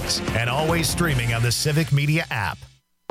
weekdays and always streaming on the Civic Media app.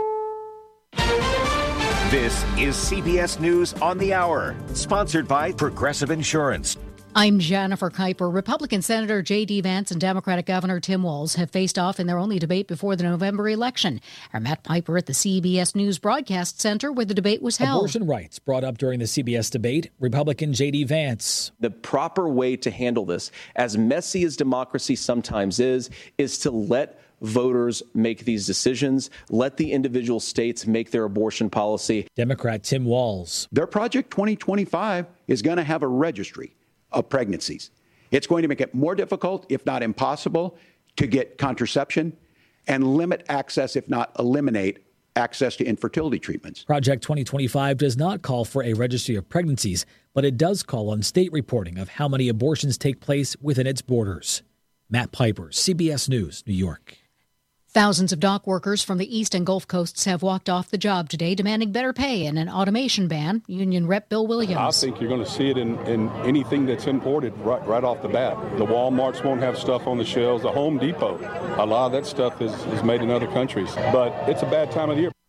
This is CBS News on the Hour, sponsored by Progressive Insurance. I'm Jennifer Kuiper. Republican Senator J.D. Vance and Democratic Governor Tim Walz have faced off in their only debate before the November election. Our Matt Piper at the CBS News Broadcast Center where the debate was held. Abortion rights brought up during the CBS debate. Republican J.D. Vance. The proper way to handle this, as messy as democracy sometimes is to let voters make these decisions. Let the individual states make their abortion policy. Democrat Tim Walz. Their Project 2025 is going to have a registry of pregnancies. It's going to make it more difficult, if not impossible, to get contraception and limit access, if not eliminate access to infertility treatments. Project 2025 does not call for a registry of pregnancies, but it does call on state reporting of how many abortions take place within its borders. Matt Piper, CBS News, New York. Thousands of dock workers from the East and Gulf Coasts have walked off the job today, demanding better pay and an automation ban. Union Rep Bill Williams. I think you're going to see it in anything that's imported right off the bat. The Walmarts won't have stuff on the shelves. The Home Depot, a lot of that stuff is made in other countries. But it's a bad time of the year.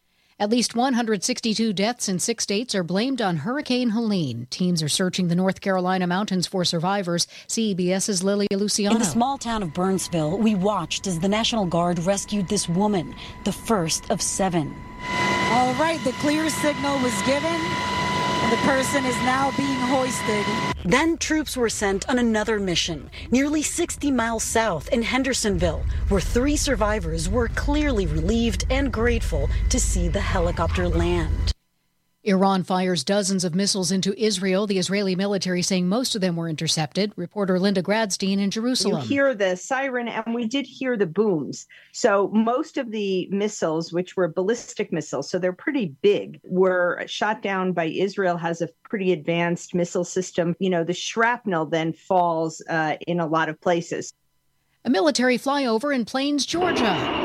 At least 162 deaths in 6 states are blamed on Hurricane Helene. Teams are searching the North Carolina mountains for survivors. CBS's Lilia Luciano. In the small town of Burnsville, we watched as the National Guard rescued this woman, the first of 7. All right, the clear signal was given. The person is now being hoisted. Then troops were sent on another mission, nearly 60 miles south in Hendersonville, where 3 survivors were clearly relieved and grateful to see the helicopter land. Iran fires dozens of missiles into Israel, the Israeli military saying most of them were intercepted. Reporter Linda Gradstein in Jerusalem. You hear the siren, and we did hear the booms. So most of the missiles, which were ballistic missiles, so they're pretty big, were shot down by Israel, has a pretty advanced missile system. You know, the shrapnel then falls in a lot of places. A military flyover in Plains, Georgia.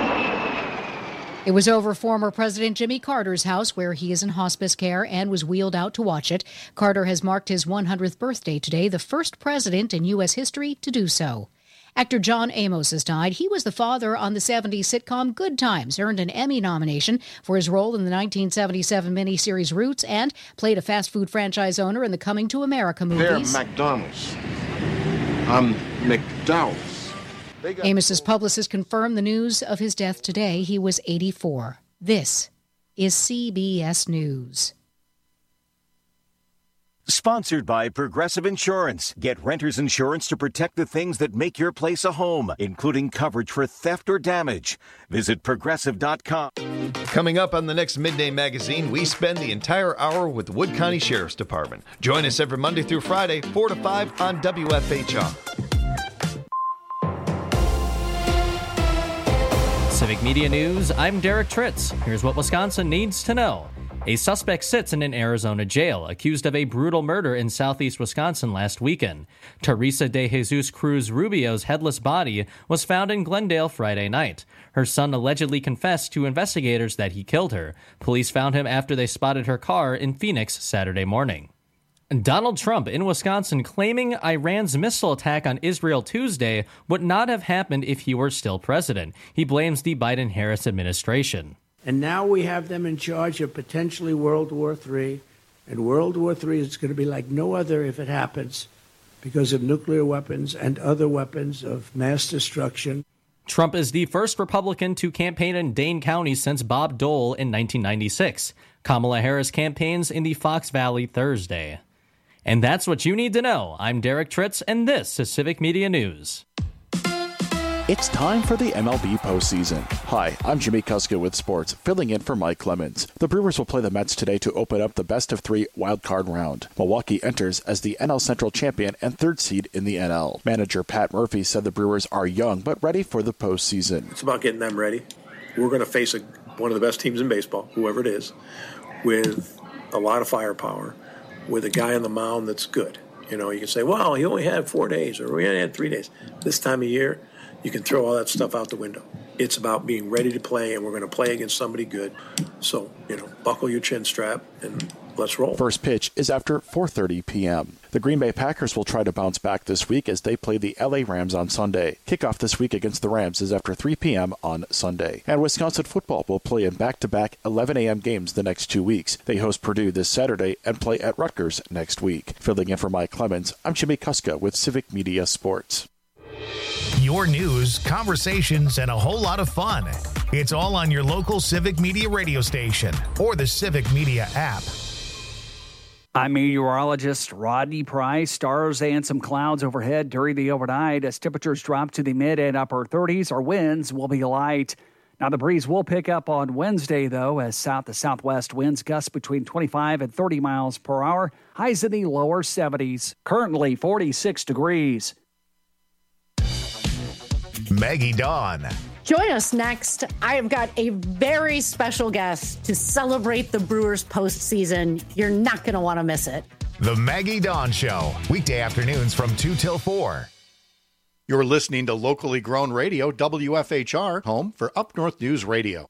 It was over former President Jimmy Carter's house, where he is in hospice care and was wheeled out to watch it. Carter has marked his 100th birthday today, the first president in U.S. history to do so. Actor John Amos has died. He was the father on the 70s sitcom Good Times, earned an Emmy nomination for his role in the 1977 miniseries Roots, and played a fast food franchise owner in the Coming to America movies. They're McDonald's. I'm McDowell's. Amos's publicist confirmed the news of his death today. He was 84. This is CBS News. Sponsored by Progressive Insurance. Get renter's insurance to protect the things that make your place a home, including coverage for theft or damage. Visit Progressive.com. Coming up on the next Midday Magazine, we spend the entire hour with the Wood County Sheriff's Department. Join us every Monday through Friday, 4 to 5 on WFHR. Civic Media News, I'm Derek Tritz. Here's what Wisconsin needs to know. A suspect sits in an Arizona jail, accused of a brutal murder in southeast Wisconsin last weekend. Teresa de Jesus Cruz Rubio's headless body was found in Glendale Friday night. Her son allegedly confessed to investigators that he killed her. Police found him after they spotted her car in Phoenix Saturday morning. Donald Trump in Wisconsin claiming Iran's missile attack on Israel Tuesday would not have happened if he were still president. He blames the Biden-Harris administration. And now we have them in charge of potentially World War III. And World War III is going to be like no other if it happens because of nuclear weapons and other weapons of mass destruction. Trump is the first Republican to campaign in Dane County since Bob Dole in 1996. Kamala Harris campaigns in the Fox Valley Thursday. And that's what you need to know. I'm Derek Tritz, and this is Civic Media News. It's time for the MLB postseason. Hi, I'm Jimmy Kuska with sports, filling in for Mike Clemens. The Brewers will play the Mets today to open up the best-of-3 wildcard round. Milwaukee enters as the NL Central champion and 3rd seed in the NL. Manager Pat Murphy said the Brewers are young but ready for the postseason. It's about getting them ready. We're going to face one of the best teams in baseball, whoever it is, with a lot of firepower, with a guy on the mound that's good. You know, you can say, well, he only had 4 days, or we only had 3 days. This time of year, you can throw all that stuff out the window. It's about being ready to play, and we're going to play against somebody good. So, buckle your chin strap and let's roll. First pitch is after 4:30 p.m. The Green Bay Packers will try to bounce back this week as they play the LA Rams on Sunday. Kickoff this week against the Rams is after 3 p.m. on Sunday. And Wisconsin football will play in back-to-back 11 a.m. games the next 2 weeks. They host Purdue this Saturday and play at Rutgers next week. Filling in for Mike Clemens, I'm Jimmy Kuska with Civic Media Sports. Your news, conversations, and a whole lot of fun. It's all on your local Civic Media radio station or the Civic Media app. I'm meteorologist Rodney Price. Stars and some clouds overhead during the overnight as temperatures drop to the mid and upper 30s. Our winds will be light. Now, the breeze will pick up on Wednesday, though, as south to southwest winds gust between 25 and 30 miles per hour. Highs in the lower 70s. Currently 46 degrees. Maggie Dawn. Join us next. I have got a very special guest to celebrate the Brewers postseason. You're not going to want to miss it. The Maggie Dawn Show, weekday afternoons from 2 till 4. You're listening to locally grown radio, WFHR, home for Up North News Radio.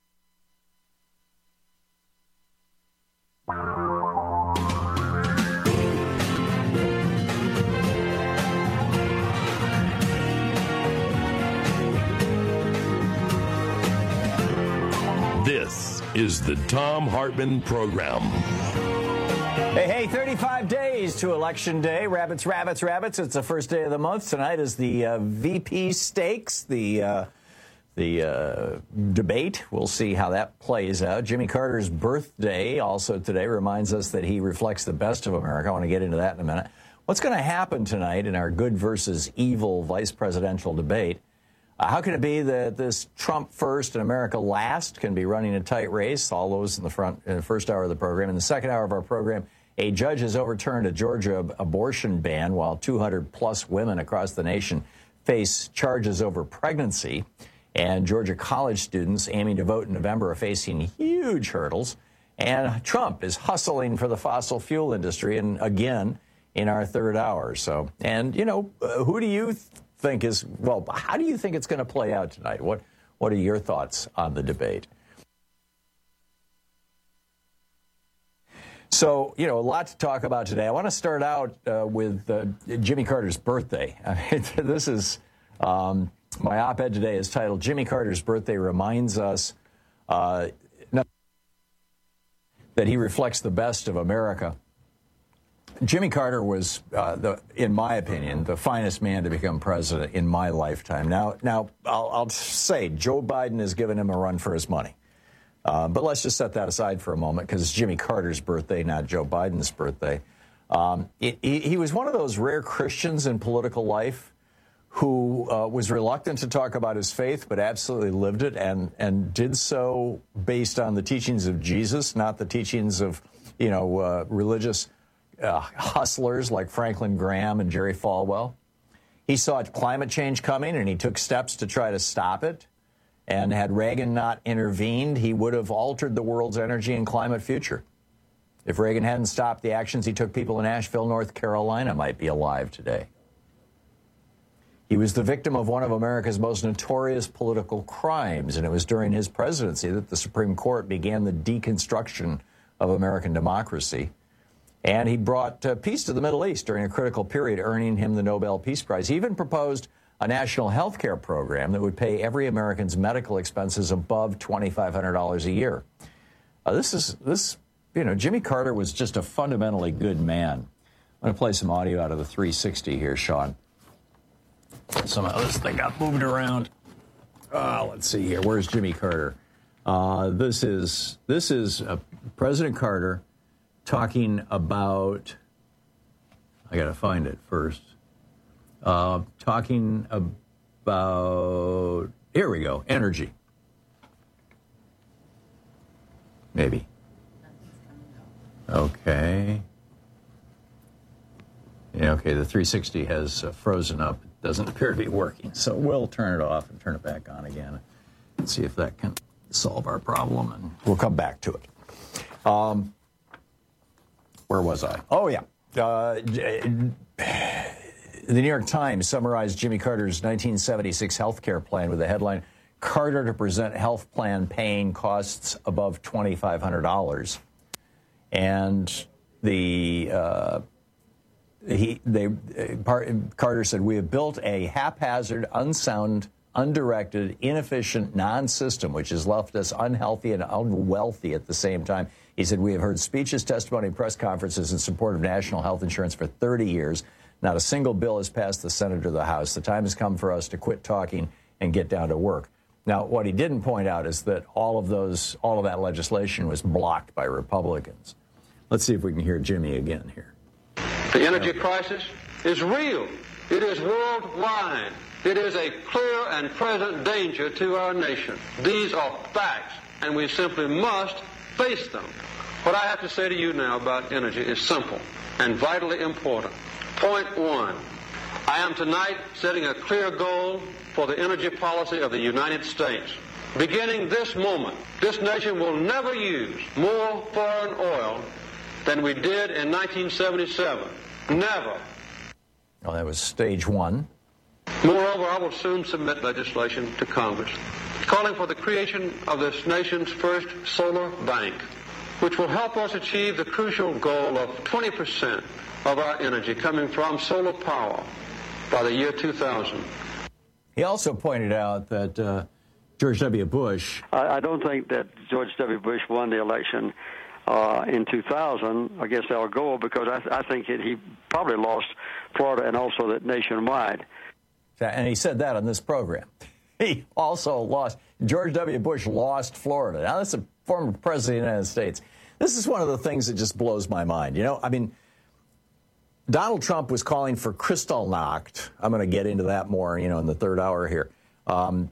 This is the Thom Hartmann Program. Hey, 35 days to Election Day. Rabbits. It's the first day of the month. Tonight is the VP stakes, the debate. We'll see how that plays out. Jimmy Carter's birthday also today reminds us that he reflects the best of America. I want to get into that in a minute. What's going to happen tonight in our good versus evil vice presidential debate? How can it be that this Trump first and America last can be running a tight race? All those in the first hour of the program. In the second hour of our program, a judge has overturned a Georgia abortion ban while 200-plus women across the nation face charges over pregnancy. And Georgia college students aiming to vote in November are facing huge hurdles. And Trump is hustling for the fossil fuel industry, and again, in our third hour. So, and, who do you think how do you think it's going to play out tonight? What are your thoughts on the debate? So, a lot to talk about today. I want to start out with Jimmy Carter's birthday. This is my op-ed today is titled Jimmy Carter's Birthday Reminds Us that he reflects the best of America. Jimmy Carter was, in my opinion, the finest man to become president in my lifetime. Now, I'll say Joe Biden has given him a run for his money. But let's just set that aside for a moment because it's Jimmy Carter's birthday, not Joe Biden's birthday. He was one of those rare Christians in political life who was reluctant to talk about his faith, but absolutely lived it and did so based on the teachings of Jesus, not the teachings of, religious hustlers like Franklin Graham and Jerry Falwell. He saw climate change coming, and he took steps to try to stop it. And had Reagan not intervened, he would have altered the world's energy and climate future. If Reagan hadn't stopped the actions he took, people in Asheville, North Carolina might be alive today. He was the victim of one of America's most notorious political crimes, and it was during his presidency that the Supreme Court began the deconstruction of American democracy. And he brought peace to the Middle East during a critical period, earning him the Nobel Peace Prize. He even proposed a national health care program that would pay every American's medical expenses above $2,500 a year. Jimmy Carter was just a fundamentally good man. I'm going to play some audio out of the 360 here, Sean. Somehow this thing got moved around. Let's see here. Where's Jimmy Carter? This is President Carter talking about, I got to find it first. Talking about, here we go, energy. Maybe. Okay. Yeah, okay, the 360 has frozen up. It doesn't appear to be working, so we'll turn it off and turn it back on again and see if that can solve our problem, and we'll come back to it. Where was I? Oh, yeah. The New York Times summarized Jimmy Carter's 1976 health care plan with the headline, Carter to present health plan paying costs above $2,500. And Carter said, we have built a haphazard, unsound, undirected, inefficient non-system, which has left us unhealthy and unwealthy at the same time. He said, we have heard speeches, testimony, and press conferences in support of national health insurance for 30 years. Not a single bill has passed the Senate or the House. The time has come for us to quit talking and get down to work. Now, what he didn't point out is that all of that legislation was blocked by Republicans. Let's see if we can hear Jimmy again here. The energy crisis is real. It is worldwide. It is a clear and present danger to our nation. These are facts, and we simply must face them. What I have to say to you now about energy is simple and vitally important. Point one, I am tonight setting a clear goal for the energy policy of the United States. Beginning this moment, this nation will never use more foreign oil than we did in 1977. Never. Well, that was stage one. Moreover, I will soon submit legislation to Congress calling for the creation of this nation's first solar bank, which will help us achieve the crucial goal of 20% of our energy coming from solar power by the year 2000. He also pointed out that George W. Bush... I don't think that George W. Bush won the election in 2000 against Al Gore, because I think he probably lost Florida and also that nationwide. And he said that on this program. He also lost. George W. Bush lost Florida. Now, that's a former president of the United States. This is one of the things that just blows my mind. You know, I mean, Donald Trump was calling for Kristallnacht. I'm going to get into that more, you know, in the third hour here, on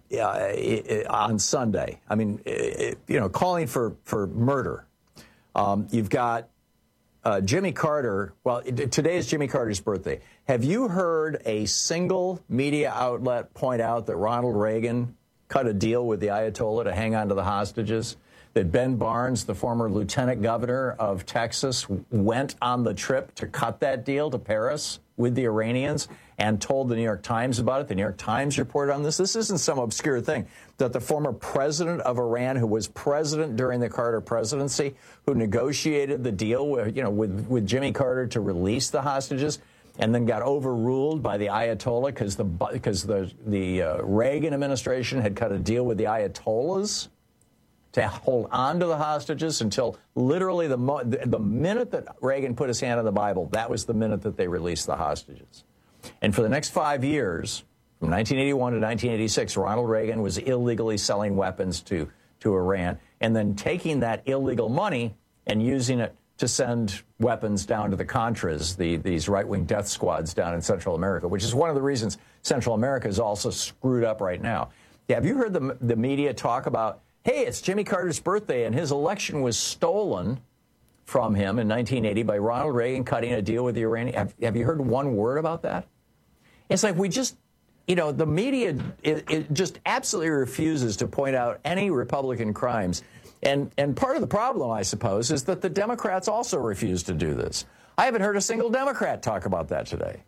Sunday. I mean, you know, calling for murder. You've got Jimmy Carter. Well, today is Jimmy Carter's birthday. Have you heard a single media outlet point out that Ronald Reagan cut a deal with the Ayatollah to hang on to the hostages? That Ben Barnes, the former lieutenant governor of Texas, went on the trip to cut that deal to Paris with the Iranians and told the New York Times about it. The New York Times reported on this. This isn't some obscure thing. That the former president of Iran, who was president during the Carter presidency, who negotiated the deal with Jimmy Carter to release the hostages, and then got overruled by the Ayatollah because the Reagan administration had cut a deal with the Ayatollahs to hold on to the hostages until literally the minute that Reagan put his hand on the Bible, that was the minute that they released the hostages. And for the next 5 years, from 1981 to 1986, Ronald Reagan was illegally selling weapons to Iran and then taking that illegal money and using it to send weapons down to the Contras, these right-wing death squads down in Central America, which is one of the reasons Central America is also screwed up right now. Yeah, have you heard the media talk about, hey, it's Jimmy Carter's birthday, and his election was stolen from him in 1980 by Ronald Reagan cutting a deal with the Iranians? Have you heard one word about that? It's like we just, you know, the media it just absolutely refuses to point out any Republican crimes. And part of the problem, I suppose, is that the Democrats also refuse to do this. I haven't heard a single Democrat talk about that today.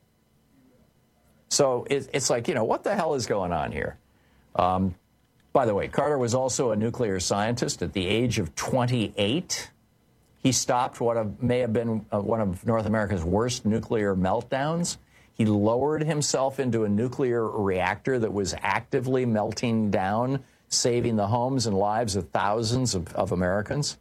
So it's like, you know, what the hell is going on here? By the way, Carter was also a nuclear scientist at the age of 28. He stopped what may have been one of North America's worst nuclear meltdowns. He lowered himself into a nuclear reactor that was actively melting down, saving the homes and lives of thousands of Americans.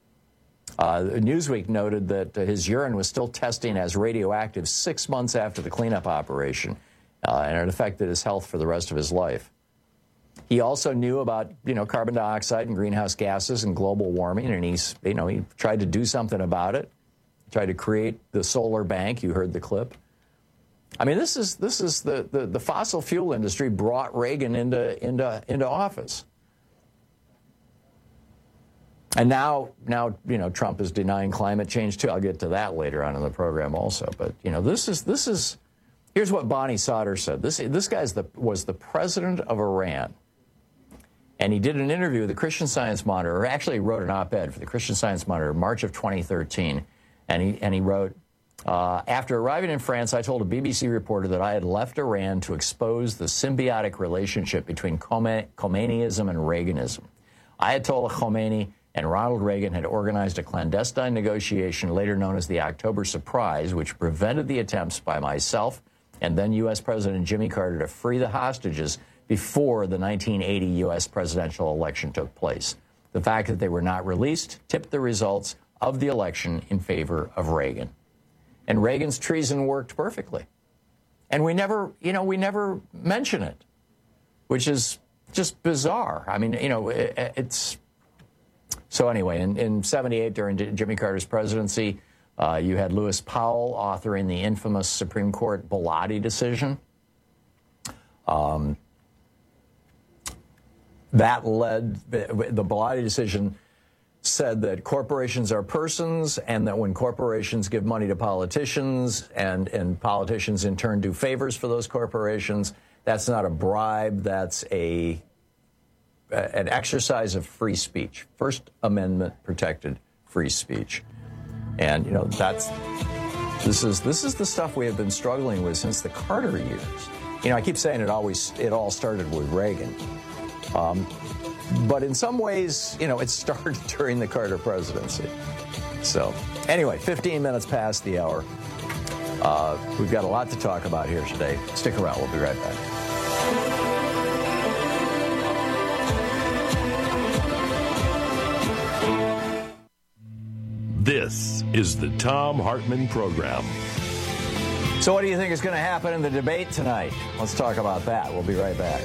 Newsweek noted that his urine was still testing as radioactive 6 months after the cleanup operation, and it affected his health for the rest of his life. He also knew about, you know, carbon dioxide and greenhouse gases and global warming, and he tried to do something about it. Tried to create the solar bank. You heard the clip. I mean, this is the fossil fuel industry brought Reagan into office. And now, you know, Trump is denying climate change too. I'll get to that later on in the program also. But, you know, this is here's what Bonnie Sauter said. This guy was the president of Iran. And he did an interview with the Christian Science Monitor, or actually wrote an op-ed for the Christian Science Monitor in March of 2013. And he wrote, After arriving in France, I told a BBC reporter that I had left Iran to expose the symbiotic relationship between Khomeinism and Reaganism. Ayatollah Khomeini and Ronald Reagan had organized a clandestine negotiation, later known as the October Surprise, which prevented the attempts by myself and then U.S. President Jimmy Carter to free the hostages before the 1980 U.S. presidential election took place. The fact that they were not released tipped the results of the election in favor of Reagan. And Reagan's treason worked perfectly. And we never mention it, which is just bizarre. I mean, it's... So anyway, in 78, during Jimmy Carter's presidency, you had Lewis Powell authoring the infamous Supreme Court Bellotti decision. That led, the Bellotti decision said that corporations are persons, and that when corporations give money to politicians and politicians in turn do favors for those corporations, that's not a bribe, that's an exercise of free speech. First Amendment protected free speech. And this is the stuff we have been struggling with since the Carter years. I keep saying it all started with Reagan. But in some ways, it started during the Carter presidency. So, anyway, 15 minutes past the hour. We've got a lot to talk about here today. Stick around. We'll be right back. This is the Thom Hartmann Program. So what do you think is going to happen in the debate tonight? Let's talk about that. We'll be right back.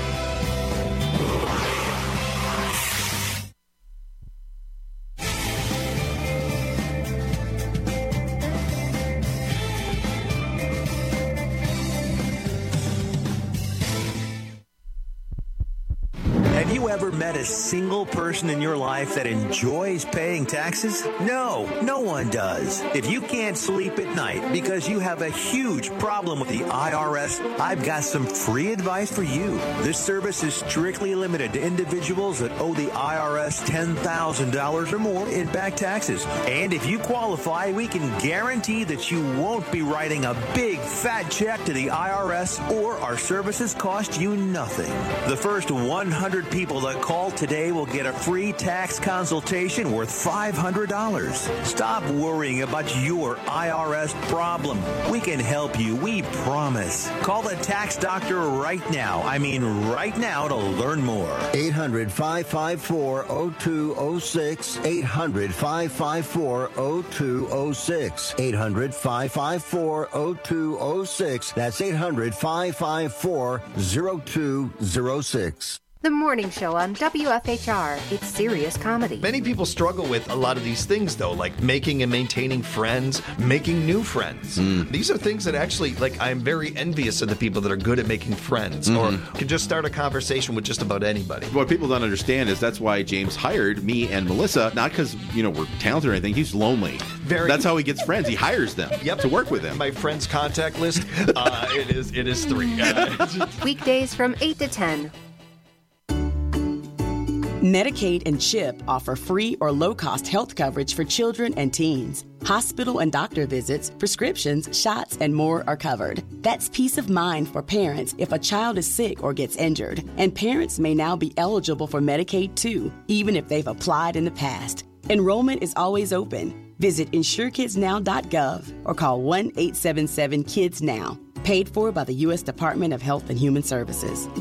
Have you ever met a single person in your life that enjoys paying taxes? No one does. If you can't sleep at night because you have a huge problem with the IRS, I've got some free advice for you. This service is strictly limited to individuals that owe the IRS $10,000 or more in back taxes. And if you qualify, we can guarantee that you won't be writing a big fat check to the IRS, or our services cost you nothing. The first 100 people that call today will get a free tax consultation worth $500. Stop worrying about your IRS problem. We can help you, we promise. Call the tax doctor right now. I mean right now, to learn more. 800-554-0206. 800-554-0206. 800-554-0206. That's 800-554-0206. The morning show on WFHR. It's serious comedy. Many people struggle with a lot of these things, though, like making and maintaining friends, making new friends. These are things that actually, I'm very envious of the people that are good at making friends or can just start a conversation with just about anybody. What people don't understand is that's why James hired me and Melissa, not because, we're talented or anything. He's lonely. That's how he gets friends. He hires them to work with him. My friends' contact list, it is 3. Weekdays from 8 to 10. Medicaid and CHIP offer free or low-cost health coverage for children and teens. Hospital and doctor visits, prescriptions, shots, and more are covered. That's peace of mind for parents if a child is sick or gets injured. And parents may now be eligible for Medicaid too, even if they've applied in the past. Enrollment is always open. Visit InsureKidsNow.gov or call 1-877-KIDS-NOW. Paid for by the U.S. Department of Health and Human Services.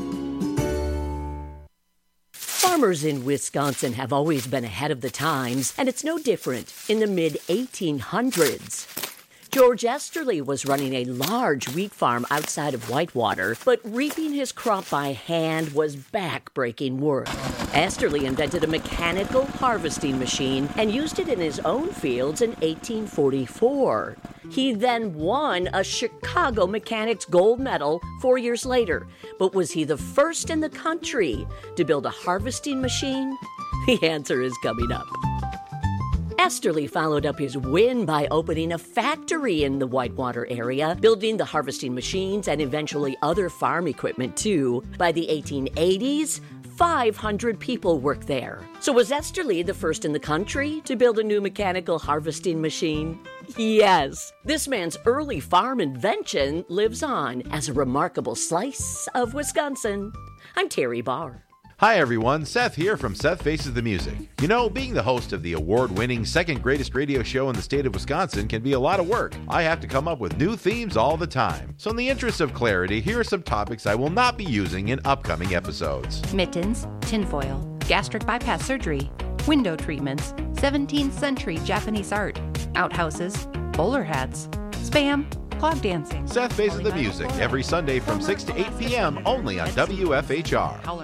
Farmers in Wisconsin have always been ahead of the times, and it's no different in the mid-1800s. George Esterly was running a large wheat farm outside of Whitewater, but reaping his crop by hand was back-breaking work. Esterly invented a mechanical harvesting machine and used it in his own fields in 1844. He then won a Chicago Mechanics Gold Medal 4 years later. But was he the first in the country to build a harvesting machine? The answer is coming up. Esterly followed up his win by opening a factory in the Whitewater area, building the harvesting machines and eventually other farm equipment too. By the 1880s, 500 people work there. So was Esterly the first in the country to build a new mechanical harvesting machine? Yes. This man's early farm invention lives on as a remarkable slice of Wisconsin. I'm Terry Barr. Hi everyone, Seth here from Seth Faces the Music. You know, being the host of the award-winning second greatest radio show in the state of Wisconsin can be a lot of work. I have to come up with new themes all the time. So in the interest of clarity, here are some topics I will not be using in upcoming episodes. Mittens, tinfoil, gastric bypass surgery, window treatments, 17th century Japanese art, outhouses, bowler hats, spam, clog dancing. Seth Faces the Music, every Sunday from 6 to 8 p.m. only on WFHR.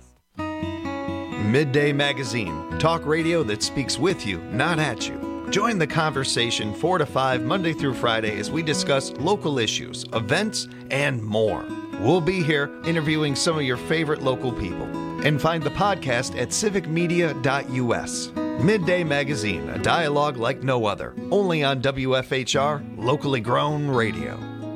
Midday Magazine, talk radio that speaks with you, not at you. Join the conversation 4 to 5 Monday through Friday as we discuss local issues, events, and more. We'll be here interviewing some of your favorite local people. And find the podcast at civicmedia.us. Midday Magazine, a dialogue like no other. Only on WFHR, locally grown radio.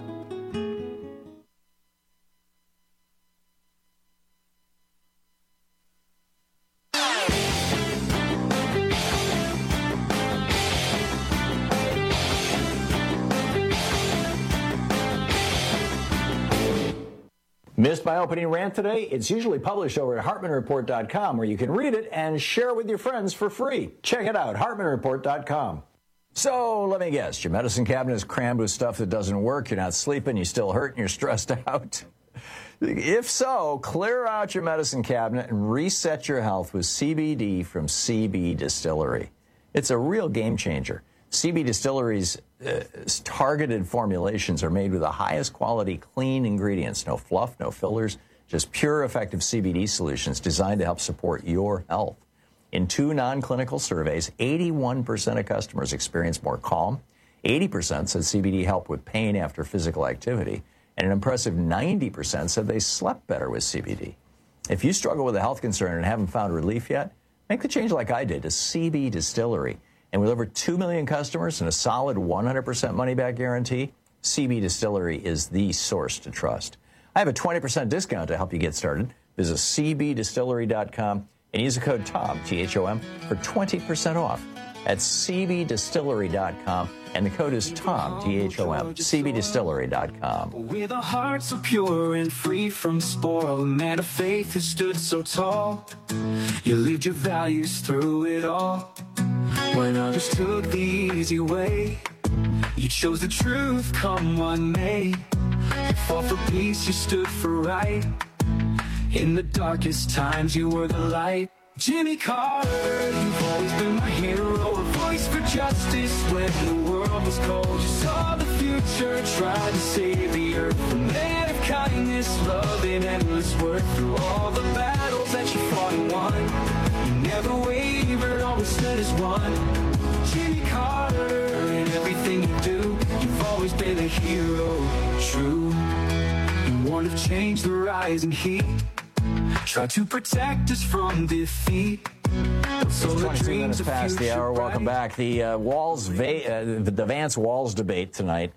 Missed my opening rant today? It's usually published over at HartmanReport.com, where you can read it and share it with your friends for free. Check it out, HartmanReport.com. So, let me guess, your medicine cabinet is crammed with stuff that doesn't work, you're not sleeping, you still hurt, and you're stressed out? If so, clear out your medicine cabinet and reset your health with CBD from CB Distillery. It's a real game changer. CB Distillery's targeted formulations are made with the highest quality clean ingredients. No fluff, no fillers, just pure effective CBD solutions designed to help support your health. In 2 non-clinical surveys, 81% of customers experienced more calm. 80% said CBD helped with pain after physical activity. And an impressive 90% said they slept better with CBD. If you struggle with a health concern and haven't found relief yet, make the change like I did to CB Distillery. And with over 2 million customers and a solid 100% money-back guarantee, CB Distillery is the source to trust. I have a 20% discount to help you get started. Visit cbdistillery.com and use the code TOM, T-H-O-M, for 20% off. That's cbdistillery.com, and the code is TOM, T-H-O-M, cbdistillery.com. With a heart so pure and free from spoil, a man of faith who stood so tall. You lived your values through it all. When others took the easy way, you chose the truth, come what may. You fought for peace, you stood for right. In the darkest times, you were the light. Jimmy Carter, you've always been my hero, a voice for justice when the world was cold. You saw the future, tried to save the earth. A man of kindness, love, and endless worth. Through all the battles that you fought and won, you never wavered, always stood as one. Jimmy Carter, in everything you do, you've always been a hero, true. You warned of change, the rising heat. Try to protect us from defeat. So 22 minutes past the hour. Welcome back. The Vance-Walz debate tonight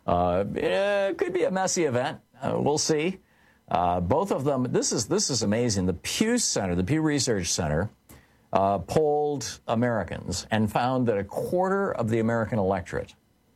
could be a messy event. We'll see. Both of them. This is amazing. The Pew Center, the Pew Research Center, polled Americans and found that a quarter of the American electorate,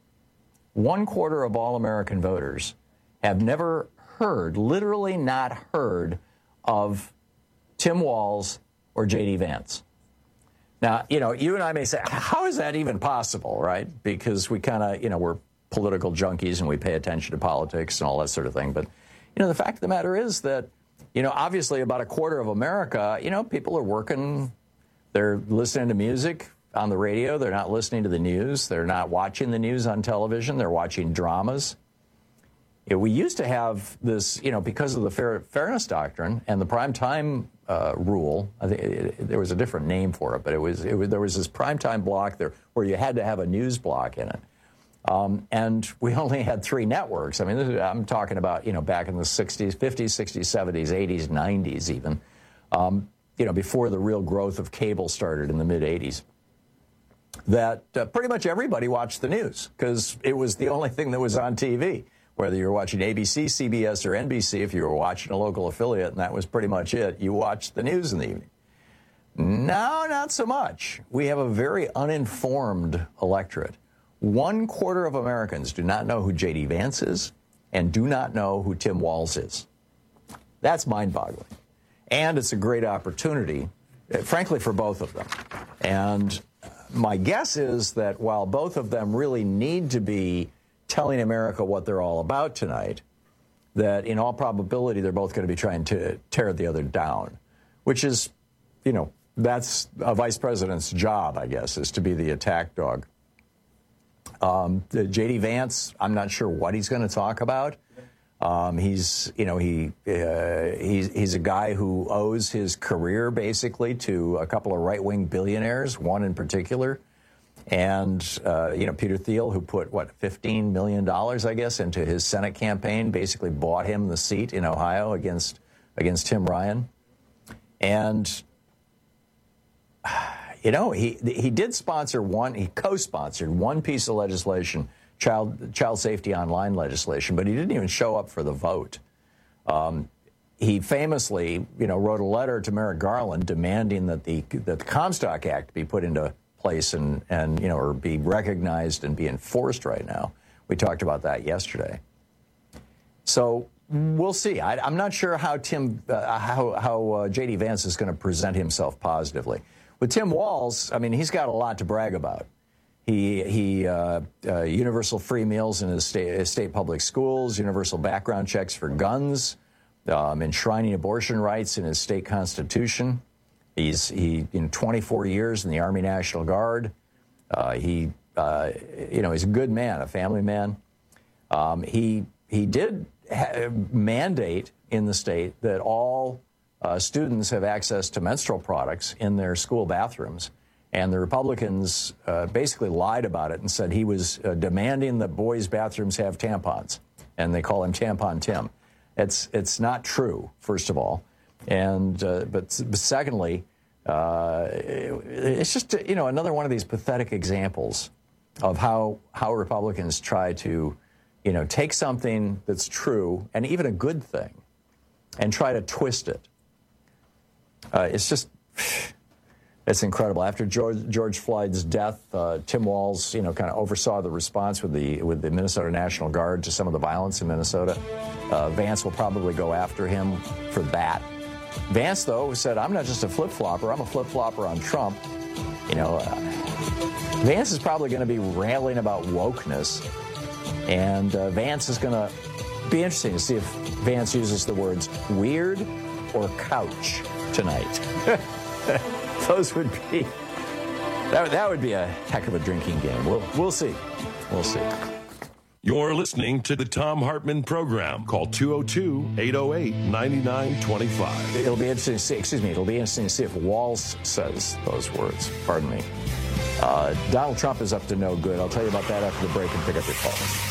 1/4 of all American voters, have never heard, literally not heard, of Tim Walz or J.D. Vance. Now, you and I may say, how is that even possible, right? Because we kind of, we're political junkies and we pay attention to politics and all that sort of thing. But, the fact of the matter is that, obviously about a quarter of America, people are working, they're listening to music on the radio, they're not listening to the news, they're not watching the news on television, they're watching dramas. We used to have this, because of the fairness doctrine and the prime time rule. I think there was a different name for it, but there was this prime time block there where you had to have a news block in it, and we only had 3 networks. I mean, I'm talking about back in the 60s, 50s, 60s, 70s, 80s, 90s, even before the real growth of cable started in the mid 80s. That pretty much everybody watched the news because it was the only thing that was on TV. Whether you're watching ABC, CBS, or NBC, if you were watching a local affiliate, and that was pretty much it, you watched the news in the evening. No, not so much. We have a very uninformed electorate. 1/4 of Americans do not know who J.D. Vance is and do not know who Tim Walz is. That's mind-boggling. And it's a great opportunity, frankly, for both of them. And my guess is that while both of them really need to be telling America what they're all about tonight, that in all probability they're both going to be trying to tear the other down, which is, you know, that's a vice president's job, I guess, is to be the attack dog. J.D. Vance, I'm not sure what he's going to talk about. He's a guy who owes his career basically to a couple of right-wing billionaires, one in particular, and Peter Thiel, who put $15 million, I guess, into his Senate campaign, basically bought him the seat in Ohio against Tim Ryan, and he did sponsor he co-sponsored one piece of legislation, child safety online legislation, but he didn't even show up for the vote. He famously, wrote a letter to Merrick Garland demanding that the Comstock Act be put into place and or be recognized and be enforced right now. We talked about that yesterday. So we'll see. I'm not sure how J.D. Vance is going to present himself positively. With Tim Walz, I mean, he's got a lot to brag about. He universal free meals in his state public schools, universal background checks for guns, enshrining abortion rights in his state constitution. He's 24 years in the Army National Guard. He's a good man, a family man. He did mandate in the state that all students have access to menstrual products in their school bathrooms. And the Republicans basically lied about it and said he was demanding that boys' bathrooms have tampons. And they call him Tampon Tim. It's not true, first of all. And but secondly, it's just, another one of these pathetic examples of how Republicans try to, take something that's true and even a good thing and try to twist it. It's incredible. After George Floyd's death, Tim Walz, kind of oversaw the response with the Minnesota National Guard to some of the violence in Minnesota. Vance will probably go after him for that. Vance, though, said, "I'm not just a flip-flopper. I'm a flip-flopper on Trump." Vance is probably going to be railing about wokeness, and Vance is going to be interesting to see if Vance uses the words weird or couch tonight. Those would be that would be a heck of a drinking game. We'll see. We'll see. You're listening to the Thom Hartmann Program. Call 202-808-9925. It'll be interesting to see. It'll be interesting to see if Walz says those words. Pardon me. Donald Trump is up to no good. I'll tell you about that after the break and pick up your calls.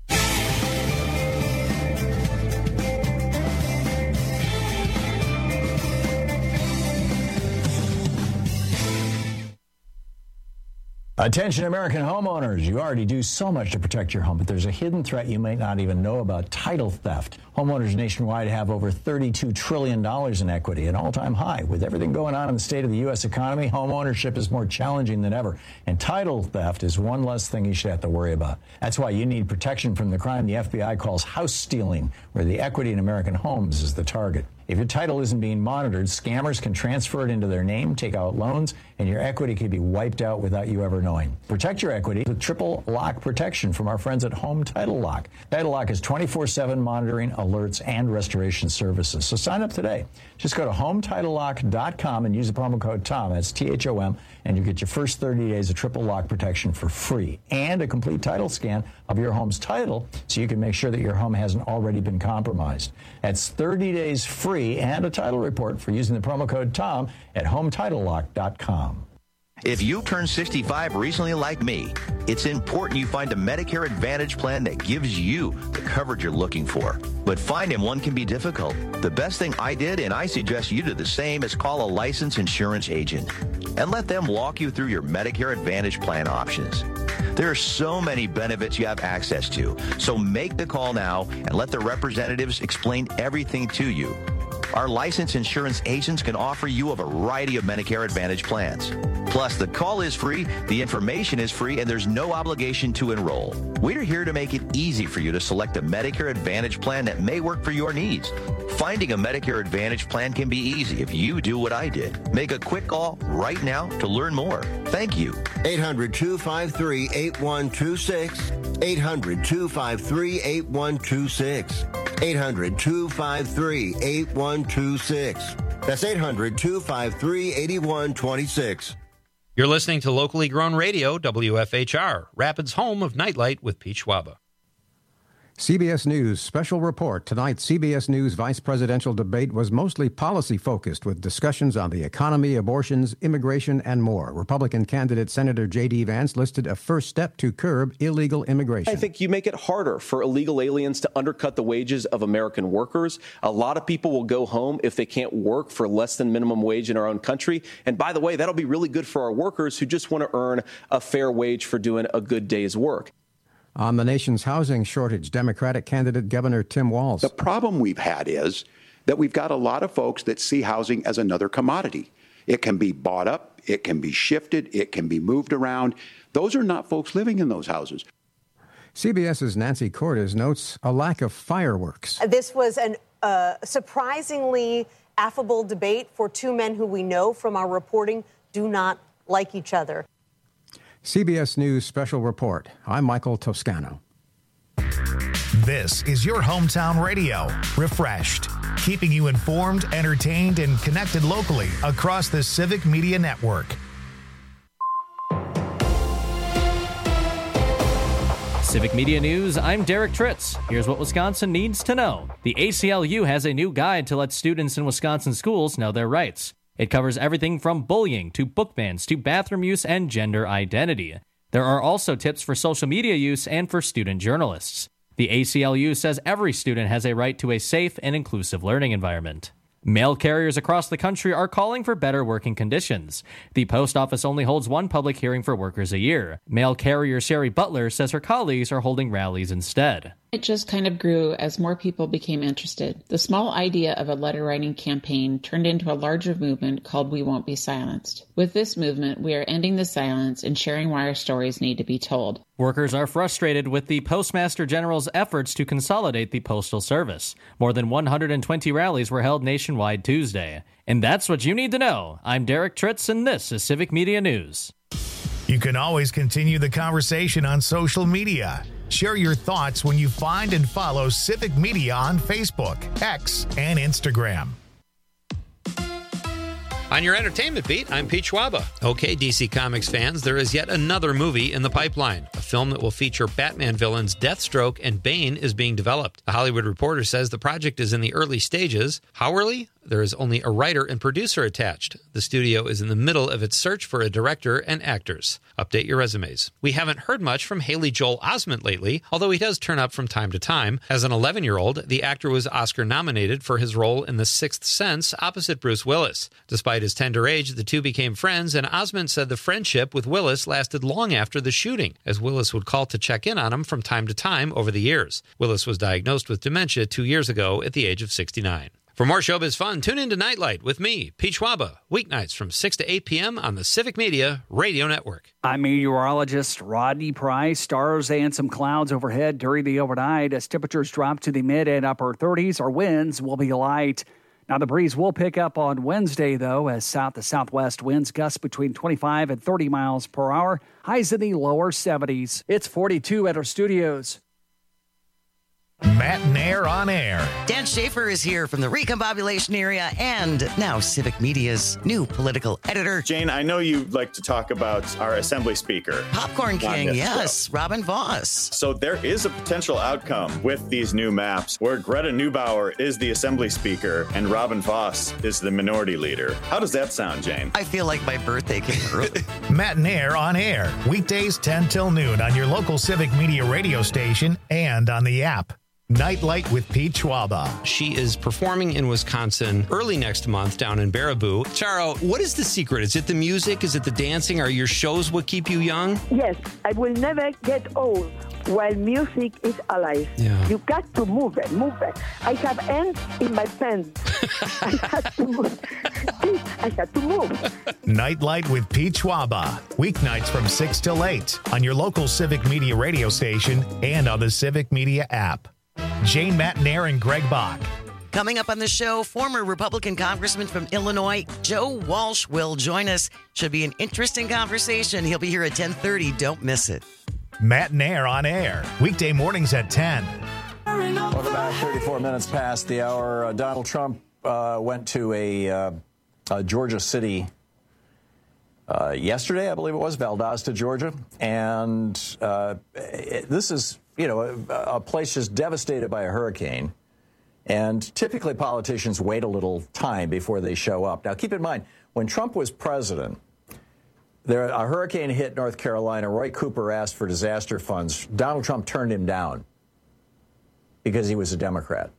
Attention American homeowners, you already do so much to protect your home, but there's a hidden threat you may not even know about: title theft. Homeowners nationwide have over $32 trillion in equity, an all-time high. With everything going on in the state of the U.S. economy, home ownership is more challenging than ever, and title theft is one less thing you should have to worry about. That's why you need protection from the crime the FBI calls house stealing, where the equity in American homes is the target. If your title isn't being monitored, scammers can transfer it into their name, take out loans, and your equity could be wiped out without you ever knowing. Protect your equity with triple lock protection from our friends at Home Title Lock. Title Lock is 24/7 monitoring, alerts, and restoration services. So sign up today. Just go to HomeTitleLock.com and use the promo code TOM, that's THOM, and you get your first 30 days of triple lock protection for free and a complete title scan of your home's title so you can make sure that your home hasn't already been compromised. That's 30 days free and a title report for using the promo code TOM at HomeTitleLock.com. If you turned 65 recently like me, it's important you find a Medicare Advantage plan that gives you the coverage you're looking for. But finding one can be difficult. The best thing I did, and I suggest you do the same, is call a licensed insurance agent and let them walk you through your Medicare Advantage plan options. There are so many benefits you have access to. So make the call now and let the representatives explain everything to you. Our licensed insurance agents can offer you a variety of Medicare Advantage plans. Plus, the call is free, the information is free, and there's no obligation to enroll. We're here to make it easy for you to select a Medicare Advantage plan that may work for your needs. Finding a Medicare Advantage plan can be easy if you do what I did. Make a quick call right now to learn more. Thank you. 800-253-8126. 800-253-8126. 800-253-8126. That's 800-253-8126. You're listening to locally grown radio, WFHR, Rapids' home of Nightlight with Pete Schwaba. CBS News special report. Tonight, CBS News vice presidential debate was mostly policy-focused with discussions on the economy, abortions, immigration, and more. Republican candidate Senator J.D. Vance listed a first step to curb illegal immigration. I think you make it harder for illegal aliens to undercut the wages of American workers. A lot of people will go home if they can't work for less than minimum wage in our own country. And by the way, that'll be really good for our workers who just want to earn a fair wage for doing a good day's work. On the nation's housing shortage, Democratic candidate Governor Tim Walz. The problem we've had is that we've got a lot of folks that see housing as another commodity. It can be bought up, it can be shifted, it can be moved around. Those are not folks living in those houses. CBS's Nancy Cordes notes a lack of fireworks. This was an surprisingly affable debate for two men who we know from our reporting do not like each other. CBS News Special Report. I'm Michael Toscano. This is your hometown radio, refreshed, keeping you informed, entertained, and connected locally across the Civic Media Network. Civic Media News, I'm Derek Tritz. Here's what Wisconsin needs to know. The ACLU has a new guide to let students in Wisconsin schools know their rights. It covers everything from bullying to book bans to bathroom use and gender identity. There are also tips for social media use and for student journalists. The ACLU says every student has a right to a safe and inclusive learning environment. Mail carriers across the country are calling for better working conditions. The post office only holds one public hearing for workers a year. Mail carrier Sherry Butler says her colleagues are holding rallies instead. It just kind of grew as more people became interested. The small idea of a letter writing campaign turned into a larger movement called We Won't Be Silenced. With this movement, we are ending the silence and sharing why our stories need to be told. Workers are frustrated with the Postmaster General's efforts to consolidate the Postal Service. More than 120 rallies were held nationwide Tuesday. And that's what you need to know. I'm Derek Tritz, and this is Civic Media News. You can always continue the conversation on social media. Share your thoughts when you find and follow Civic Media on Facebook, X, and Instagram. On your entertainment beat, I'm Pete Schwaba. Okay, DC Comics fans, there is yet another movie in the pipeline. A film that will feature Batman villains Deathstroke and Bane is being developed. The Hollywood Reporter says the project is in the early stages. How early? There is only a writer and producer attached. The studio is in the middle of its search for a director and actors. Update your resumes. We haven't heard much from Haley Joel Osment lately, although he does turn up from time to time. As an 11-year-old, the actor was Oscar nominated for his role in The Sixth Sense opposite Bruce Willis. Despite his tender age, the two became friends, and Osment said the friendship with Willis lasted long after the shooting, as Willis would call to check in on him from time to time over the years. Willis was diagnosed with dementia 2 years ago at the age of 69. For more showbiz fun, tune in to Nightlight with me, Pete Schwaba, weeknights from 6 to 8 p.m. on the Civic Media Radio Network. I'm meteorologist Rodney Price. Stars and some clouds overhead during the overnight as temperatures drop to the mid and upper 30s. Our winds will be light. Now, the breeze will pick up on Wednesday, though, as south to southwest winds gust between 25 and 30 miles per hour. Highs in the lower 70s. It's 42 at our studios. Matt Nair on air. Dan Schaefer is here from the Recombobulation area and now Civic Media's new political editor. Jane, I know you like to talk about our Assembly Speaker. Popcorn King, yes, Robin Vos. So there is a potential outcome with these new maps where Greta Neubauer is the Assembly Speaker and Robin Vos is the Minority Leader. How does that sound, Jane? I feel like my birthday came early. Matt Nair on air, weekdays 10 till noon on your local Civic Media radio station and on the app. Nightlight with Pete Schwaba. She is performing in Wisconsin early next month down in Baraboo. Charo, what is the secret? Is it the music? Is it the dancing? Are your shows what keep you young? Yes, I will never get old while music is alive. Yeah. You got to move it. I have ants in my pants. I had to move. I had to move. Nightlight with Pete Schwaba. Weeknights from 6 till 8 on your local Civic Media radio station and on the Civic Media app. Jane Matnair and Greg Bach. Coming up on the show, former Republican Congressman from Illinois, Joe Walsh, will join us. Should be an interesting conversation. He'll be here at 10:30. Don't miss it. Matnair on air. Weekday mornings at 10. Welcome back. 34 minutes past the hour. Donald Trump went to a Georgia city yesterday, I believe it was, Valdosta, Georgia. And this is, a place just devastated by a hurricane. And typically politicians wait a little time before they show up. Now, keep in mind, when Trump was president, a hurricane hit North Carolina. Roy Cooper asked for disaster funds. Donald Trump turned him down because he was a Democrat.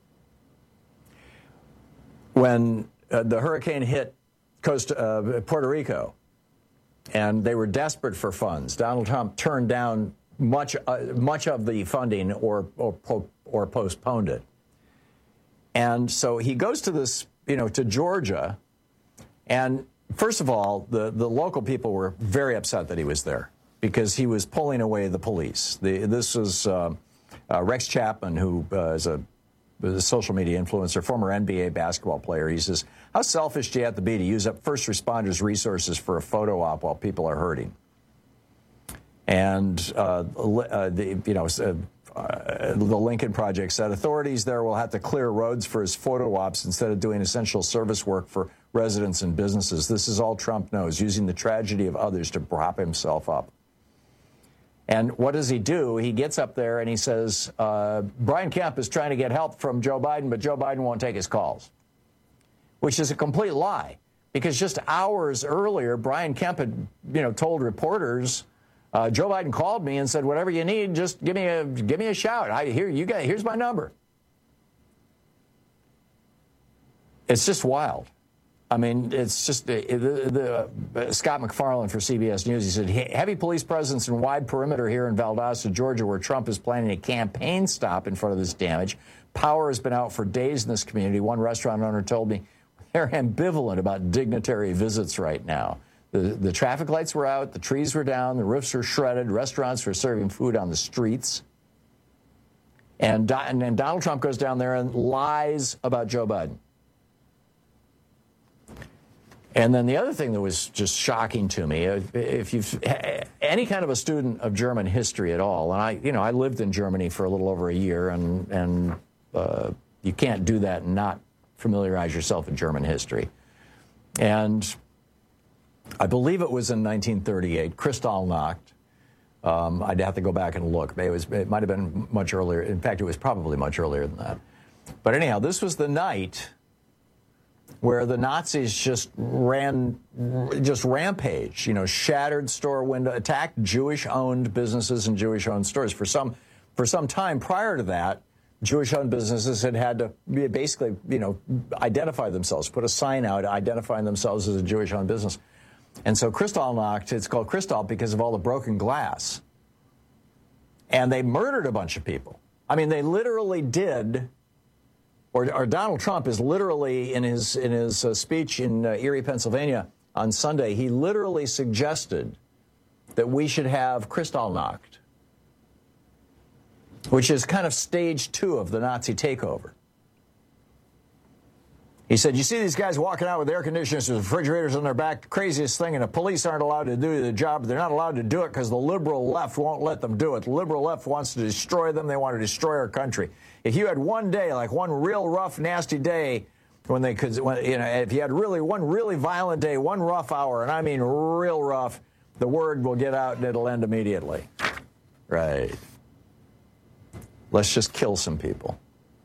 When the hurricane hit Puerto Rico, and they were desperate for funds, Donald Trump turned down much of the funding or postponed it. And so he goes to this, to Georgia, and first of all, the local people were very upset that he was there because he was pulling away the police. This was Rex Chapman, who is a social media influencer, former NBA basketball player. He says, "How selfish do you have to be to use up first responders' resources for a photo op while people are hurting?" And the Lincoln Project said authorities there will have to clear roads for his photo ops instead of doing essential service work for residents and businesses. This is all Trump knows, using the tragedy of others to prop himself up. And what does he do? He gets up there and he says, Brian Kemp is trying to get help from Joe Biden, but Joe Biden won't take his calls, which is a complete lie. Because just hours earlier, Brian Kemp had, told reporters, Joe Biden called me and said, whatever you need, just give me a shout. Here's my number. It's just wild. I mean, it's just Scott McFarlane for CBS News. He said, heavy police presence and wide perimeter here in Valdosta, Georgia, where Trump is planning a campaign stop in front of this damage. Power has been out for days in this community. One restaurant owner told me they're ambivalent about dignitary visits right now. The traffic lights were out, the trees were down, the roofs were shredded, restaurants were serving food on the streets. And Donald Trump goes down there and lies about Joe Biden. And then the other thing that was just shocking to me, if you've any kind of a student of German history at all, and I lived in Germany for a little over a year, and you can't do that and not familiarize yourself with German history. And I believe it was in 1938, Kristallnacht. I'd have to go back and look. It might have been much earlier. In fact, it was probably much earlier than that. But anyhow, this was the night where the Nazis just rampaged, shattered store window, attacked Jewish-owned businesses and Jewish-owned stores. For some time prior to that, Jewish-owned businesses had to basically, identify themselves, put a sign out identifying themselves as a Jewish-owned business. And so Kristallnacht, it's called Kristall because of all the broken glass. And they murdered a bunch of people. I mean, they literally did. Or Donald Trump is literally, in his speech in Erie, Pennsylvania on Sunday, he literally suggested that we should have Kristallnacht, which is kind of stage 2 of the Nazi takeover. He said, you see these guys walking out with air conditioners with refrigerators on their back, the craziest thing, and the police aren't allowed to do the job. They're not allowed to do it because the liberal left won't let them do it. The liberal left wants to destroy them. They want to destroy our country. If you had one day, like one real rough, nasty day, if you had one really violent day, one rough hour, and I mean real rough, the word will get out and it'll end immediately. Right. Let's just kill some people.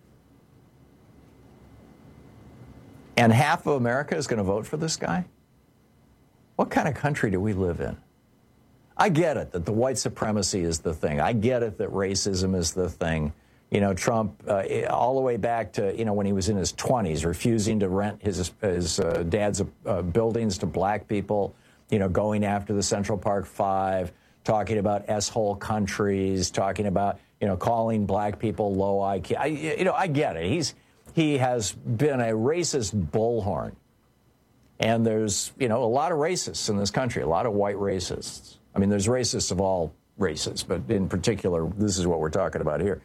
And half of America is going to vote for this guy? What kind of country do we live in? I get it that the white supremacy is the thing. I get it that racism is the thing. Trump, all the way back to, when he was in his 20s, refusing to rent his dad's buildings to black people, going after the Central Park Five, talking about S-hole countries, talking about, calling black people low IQ. I get it. He has been a racist bullhorn. And there's, a lot of racists in this country, a lot of white racists. I mean, there's racists of all races, but in particular, this is what we're talking about here.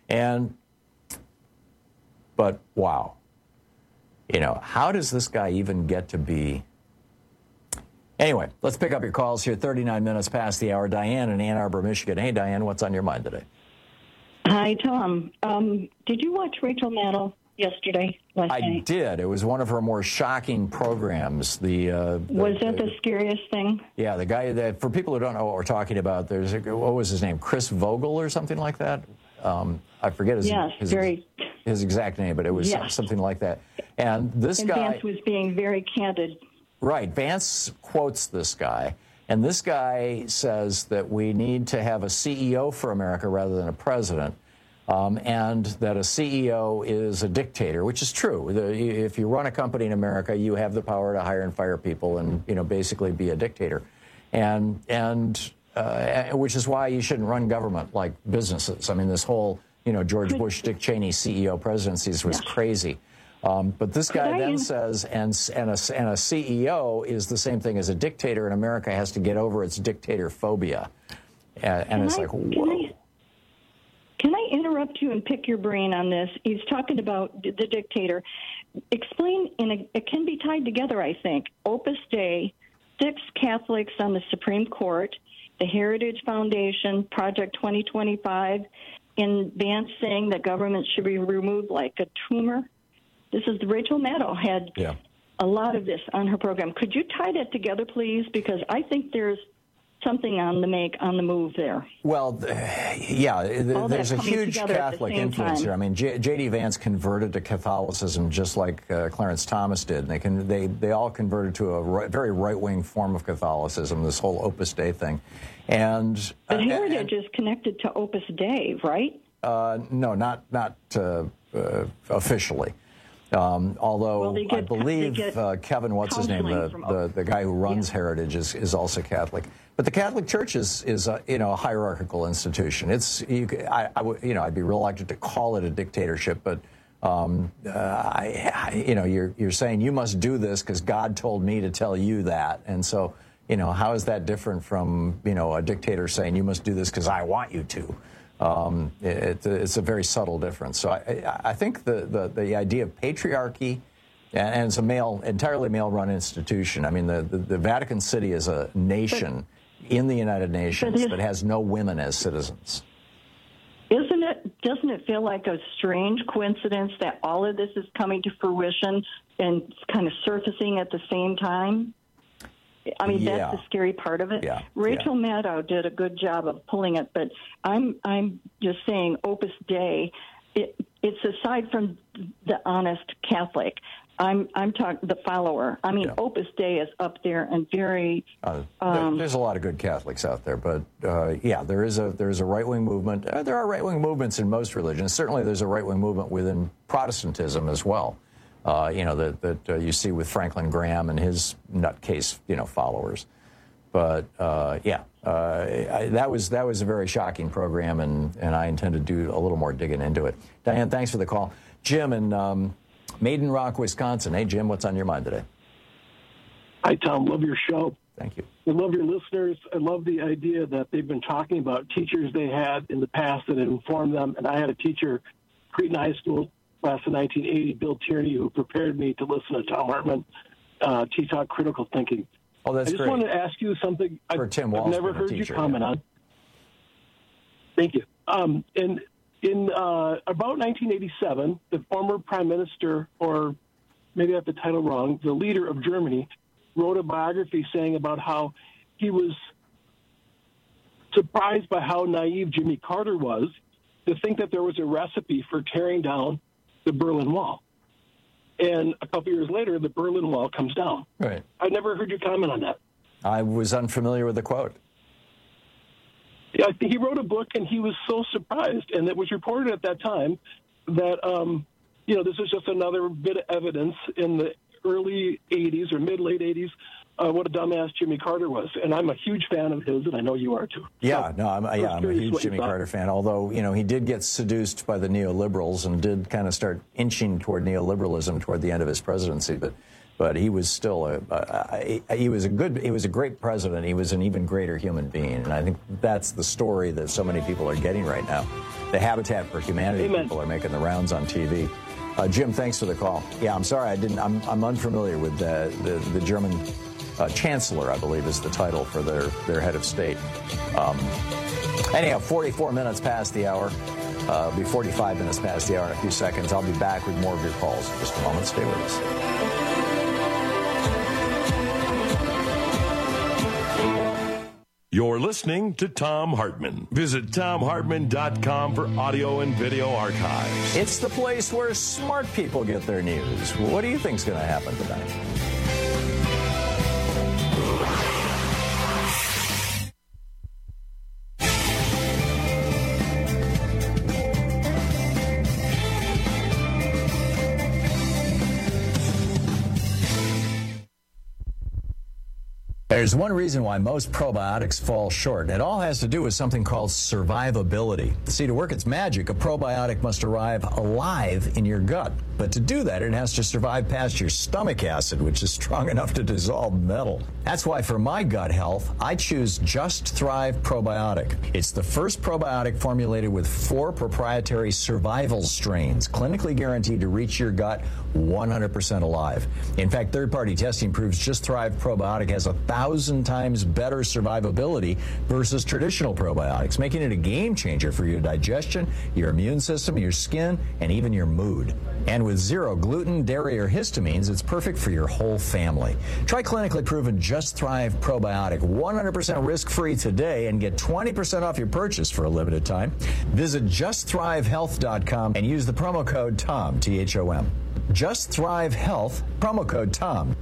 But wow, how does this guy even get to be? Anyway, let's pick up your calls here. 39 minutes past the hour. Diane in Ann Arbor, Michigan. Hey, Diane, what's on your mind today? Hi, Tom. Did you watch Rachel Maddow yesterday? I did. It was one of her more shocking programs. Was that the scariest thing? Yeah, the guy that, for people who don't know what we're talking about, what was his name? Chris Vogel or something like that? I forget his exact name, but it was something like that. And this guy... Vance was being very candid. Right. Vance quotes this guy. And this guy says that we need to have a CEO for America rather than a president. And that a CEO is a dictator, which is true. If you run a company in America, you have the power to hire and fire people and, basically be a dictator. And which is why you shouldn't run government like businesses. I mean, this whole, George Bush, Dick Cheney CEO presidencies was crazy. But this guy then says, and a CEO is the same thing as a dictator, and America has to get over its dictator phobia. And it's like, whoa. Can I interrupt you and pick your brain on this? He's talking about the dictator. Explain, it can be tied together, I think. Opus Dei, 6 Catholics on the Supreme Court, the Heritage Foundation, Project 2025, and Vance saying that government should be removed like a tumor. This is Rachel Maddow had a lot of this on her program. Could you tie that together, please? Because I think there's something on the move there. Well, there's a huge Catholic influence here. I mean, J.D. Vance converted to Catholicism just like Clarence Thomas did. And they all converted to a very right-wing form of Catholicism, this whole Opus Dei thing. And but Heritage is connected to Opus Dei, right? No, not officially. Although I believe Kevin, what's his name, the guy who runs Heritage is also Catholic. But the Catholic Church is a hierarchical institution. I'd be reluctant to call it a dictatorship, but you're saying you must do this because God told me to tell you that, and so how is that different from a dictator saying you must do this because I want you to? It's a very subtle difference. So I think the idea of patriarchy, and it's entirely male-run institution. I mean, the Vatican City is a nation in the United Nations that has no women as citizens. Doesn't it feel like a strange coincidence that all of this is coming to fruition and kind of surfacing at the same time? I mean, that's the scary part of it. Yeah. Rachel Maddow did a good job of pulling it, but I'm just saying Opus Dei, it's aside from the honest Catholic. I'm talking the follower. I mean, Opus Dei is up there and very. There's a lot of good Catholics out there, but there is a right-wing movement. There are right-wing movements in most religions. Certainly, there's a right-wing movement within Protestantism as well. That you see with Franklin Graham and his nutcase, followers. But that was a very shocking program, and I intend to do a little more digging into it. Diane, thanks for the call. Jim in Maiden Rock, Wisconsin. Hey, Jim, what's on your mind today? Hi, Tom. Love your show. Thank you. I love your listeners. I love the idea that they've been talking about teachers they had in the past that had informed them. And I had a teacher, Creighton High School, class of 1980, Bill Tierney, who prepared me to listen to Tom Hartman teach out critical thinking. Oh, that's great. I just wanted to ask you something I've never heard you comment on. Thank you. In about 1987, the former prime minister, or maybe I have the title wrong, the leader of Germany, wrote a biography saying about how he was surprised by how naive Jimmy Carter was to think that there was a recipe for tearing down the Berlin Wall. And a couple years later, the Berlin Wall comes down. Right. I never heard you comment on that. I was unfamiliar with the quote. Yeah, he wrote a book, and he was so surprised, and it was reported at that time that, this is just another bit of evidence in the early 80s or mid-late 80s what a dumbass Jimmy Carter was. And I'm a huge fan of his, and I know you are too. Yeah, I'm a huge Jimmy Carter fan, although, he did get seduced by the neoliberals and did kind of start inching toward neoliberalism toward the end of his presidency. But he was still he was a great president. He was an even greater human being. And I think that's the story that so many people are getting right now. The Habitat for Humanity people are making the rounds on TV. Jim, thanks for the call. Yeah, I'm sorry, I'm unfamiliar with the German chancellor, I believe, is the title for their head of state. Anyhow, 44 minutes past the hour. Be 45 minutes past the hour in a few seconds. I'll be back with more of your calls in just a moment. Stay with us. You're listening to Thom Hartmann. Visit ThomHartmann.com for audio and video archives. It's the place where smart people get their news. What do you think's going to happen tonight? There's one reason why most probiotics fall short. It all has to do with something called survivability. See, to work its magic, a probiotic must arrive alive in your gut. But to do that, it has to survive past your stomach acid, which is strong enough to dissolve metal. That's why for my gut health, I choose Just Thrive Probiotic. It's the first probiotic formulated with 4 proprietary survival strains, clinically guaranteed to reach your gut 100% alive. In fact, third-party testing proves Just Thrive Probiotic has 1,000 times better survivability versus traditional probiotics, making it a game changer for your digestion, your immune system, your skin, and even your mood. And with 0 gluten, dairy, or histamines, it's perfect for your whole family. Try clinically proven Just Thrive Probiotic 100% risk-free today and get 20% off your purchase for a limited time. Visit JustThriveHealth.com and use the promo code TOM, T-H-O-M. Just Thrive Health, promo code TOM.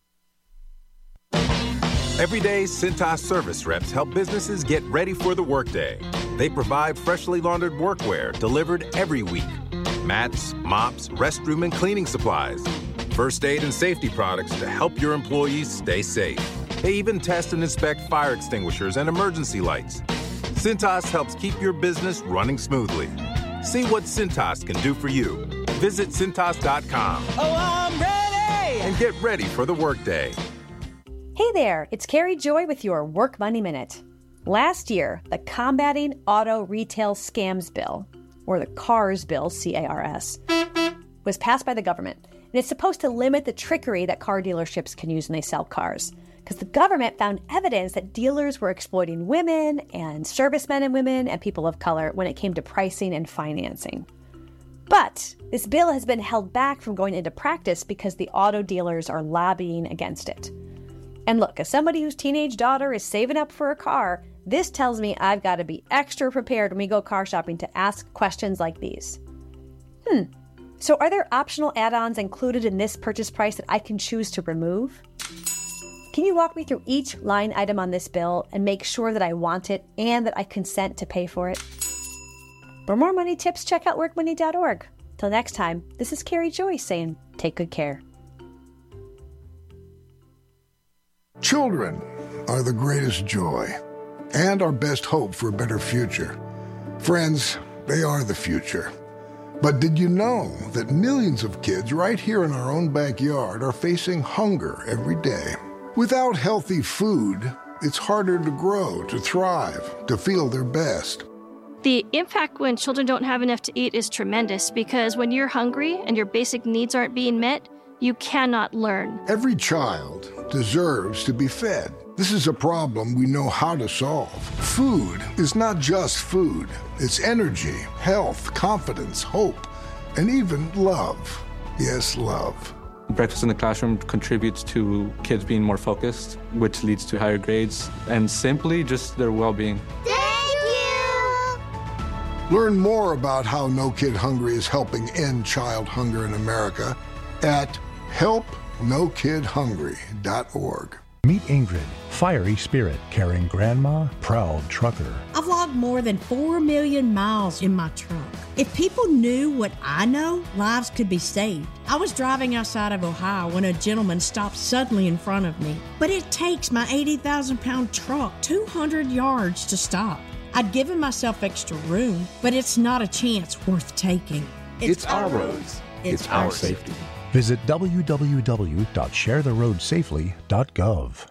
Every day, Cintas service reps help businesses get ready for the workday. They provide freshly laundered workwear delivered every week. Mats, mops, restroom and cleaning supplies. First aid and safety products to help your employees stay safe. They even test and inspect fire extinguishers and emergency lights. Cintas helps keep your business running smoothly. See what Cintas can do for you. Visit Cintas.com. Oh, I'm ready! And get ready for the workday. Hey there, it's Carrie Joy with your Work Money Minute. Last year, the Combating Auto Retail Scams Bill, or the CARS bill, C-A-R-S, was passed by the government. And it's supposed to limit the trickery that car dealerships can use when they sell cars. Because the government found evidence that dealers were exploiting women and servicemen and women and people of color when it came to pricing and financing. But this bill has been held back from going into practice because the auto dealers are lobbying against it. And look, as somebody whose teenage daughter is saving up for a car, this tells me I've got to be extra prepared when we go car shopping to ask questions like these. So are there optional add-ons included in this purchase price that I can choose to remove? Can you walk me through each line item on this bill and make sure that I want it and that I consent to pay for it? For more money tips, check out workmoney.org. Till next time, this is Carrie Joy saying, take good care. Children are the greatest joy and our best hope for a better future. Friends, they are the future. But did you know that millions of kids right here in our own backyard are facing hunger every day? Without healthy food, it's harder to grow, to thrive, to feel their best. The impact when children don't have enough to eat is tremendous because when you're hungry and your basic needs aren't being met, you cannot learn. Every child deserves to be fed. This is a problem we know how to solve. Food is not just food. It's energy, health, confidence, hope, and even love. Yes, love. Breakfast in the classroom contributes to kids being more focused, which leads to higher grades, and simply just their well-being. Thank you! Learn more about how No Kid Hungry is helping end child hunger in America at helpnokidhungry.org. Meet Ingrid, fiery spirit, caring grandma, proud trucker. I've logged more than 4 million miles in my truck. If people knew what I know, lives could be saved. I was driving outside of Ohio when a gentleman stopped suddenly in front of me. But it takes my 80,000-pound truck 200 yards to stop. I'd given myself extra room, but it's not a chance worth taking. It's our roads. It's our safety. Visit www.sharetheroadsafely.gov.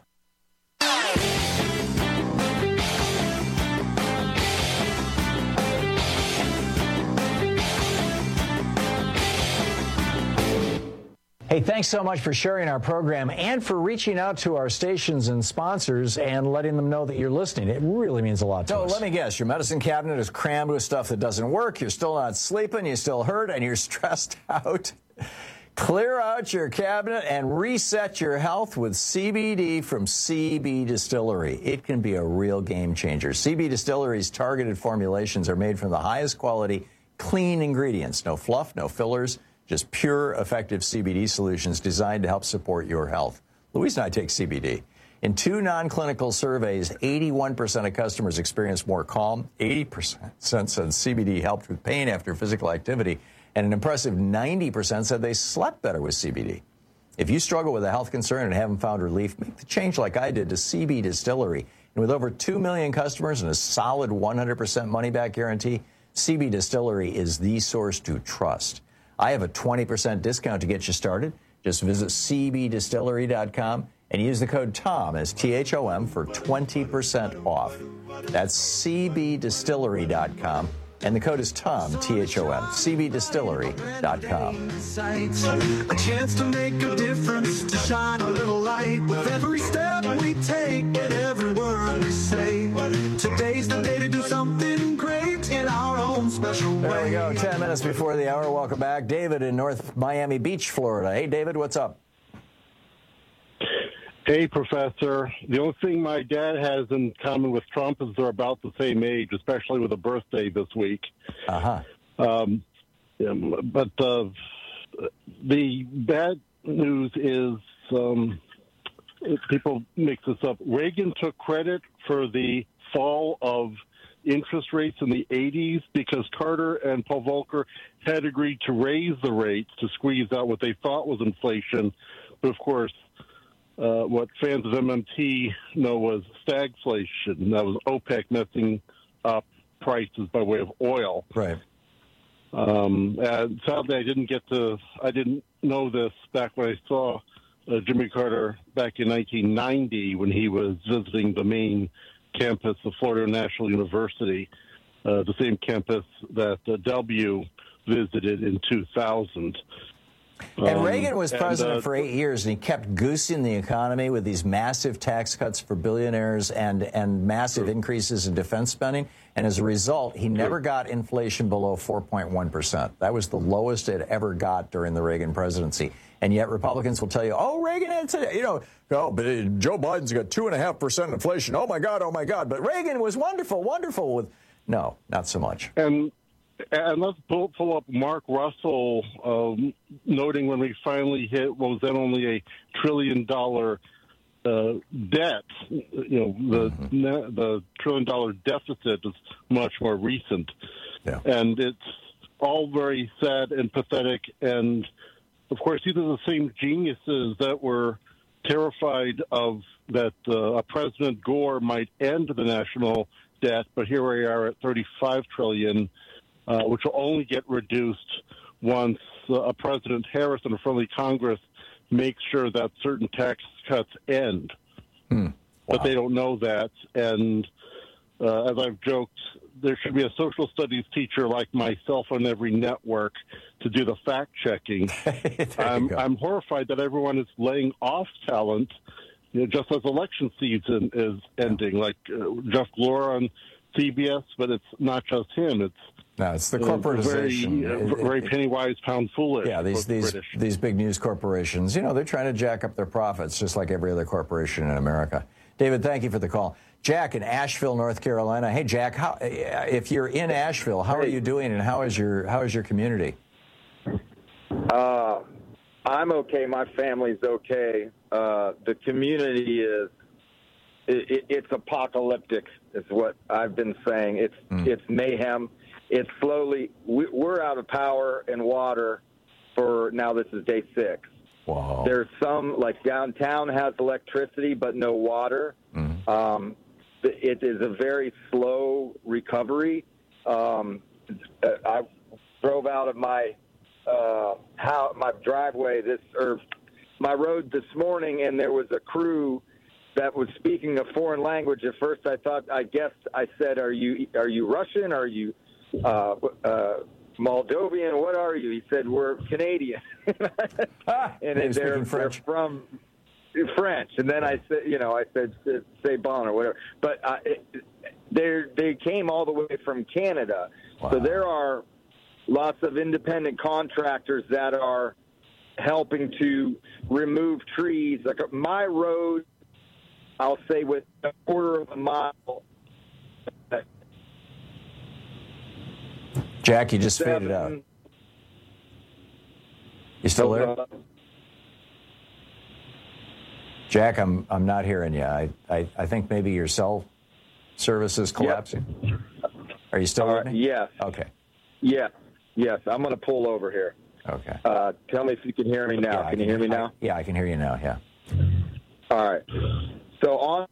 Hey, thanks so much for sharing our program and for reaching out to our stations and sponsors and letting them know that you're listening. It really means a lot to us. So let me guess, your medicine cabinet is crammed with stuff that doesn't work, you're still not sleeping, you still hurt, and you're stressed out. Clear out your cabinet and reset your health with CBD from CB Distillery. It can be a real game changer. CB Distillery's targeted formulations are made from the highest quality, clean ingredients. No fluff, no fillers. Just pure, effective CBD solutions designed to help support your health. Louise and I take CBD. In 2 non-clinical surveys, 81% of customers experienced more calm, 80% said CBD helped with pain after physical activity, and an impressive 90% said they slept better with CBD. If you struggle with a health concern and haven't found relief, make the change like I did to CB Distillery. And with over 2 million customers and a solid 100% money-back guarantee, CB Distillery is the source to trust. I have a 20% discount to get you started. Just visit cbdistillery.com and use the code TOM as THOM for 20% off. That's cbdistillery.com and the code is TOM, THOM, cbdistillery.com. A chance to make a difference, to shine a little light with every step we take and every word we say. Today's the day to do something great in our own special way. There we go, 10 minutes before the hour. Welcome back. David in North Miami Beach, Florida. Hey, David, what's up? Hey, Professor. The only thing my dad has in common with Trump is they're about the same age, especially with a birthday this week. Uh-huh. But the bad news is, people mix this up. Reagan took credit for the fall of interest rates in the 80s because Carter and Paul Volcker had agreed to raise the rates to squeeze out what they thought was inflation. But, of course, what fans of MMT know was stagflation. That was OPEC messing up prices by way of oil. Right. And sadly, I didn't know this back when I saw Jimmy Carter back in 1990 when he was visiting the main campus of Florida National University, the same campus that W visited in 2000. And Reagan was president for 8 years, and he kept goosing the economy with these massive tax cuts for billionaires and massive increases in defense spending. And as a result, he never got inflation below 4.1%. That was the lowest it ever got during the Reagan presidency. And yet Republicans will tell you, oh, Reagan had to, but Joe Biden's got 2.5% inflation. Oh, my God. But Reagan was wonderful with, no, not so much. And let's pull up Mark Russell noting when we finally hit what was then only $1 trillion debt. The $1 trillion deficit is much more recent. Yeah. And it's all very sad and pathetic. And, of course, these are the same geniuses that were terrified of that President Gore might end the national debt. But here we are at $35 trillion. Which will only get reduced once President Harris and a friendly Congress make sure that certain tax cuts end. Wow. But they don't know that. And as I've joked, there should be a social studies teacher like myself on every network to do the fact-checking. I'm horrified that everyone is laying off talent, just as election season is ending, like Jeff Glor on CBS, but it's not just him. It's the corporatization. Very penny-wise, pound foolish. Yeah, these big news corporations, they're trying to jack up their profits just like every other corporation in America. David, thank you for the call. Jack in Asheville, North Carolina. Hey, Jack, if you're in Asheville, how are you doing, and how is your community? I'm okay. My family's okay. The community is. It's apocalyptic, is what I've been saying. It's mayhem. It's slowly. We're out of power and water for now. This is day 6. Wow. There's some, like downtown has electricity but no water. It is a very slow recovery. I drove out of my my driveway my road this morning, and there was a crew that was speaking a foreign language. At first, I said, "Are you Russian? Are you Moldovan? What are you?" He said, "We're Canadian," and they're from French. And then I said, "Say bon" or whatever. But they came all the way from Canada, so there are lots of independent contractors that are helping to remove trees. Like my road, I'll say with a quarter of a mile. Jack, you just faded out. You still there? Jack, I'm not hearing you. I think maybe your cell service is collapsing. Yep. Are you still with me? Yes. Okay. Yes. I'm going to pull over here. Okay. Tell me if you can hear me now. Can you hear me now? Yeah, I can hear you now, yeah. All right. So on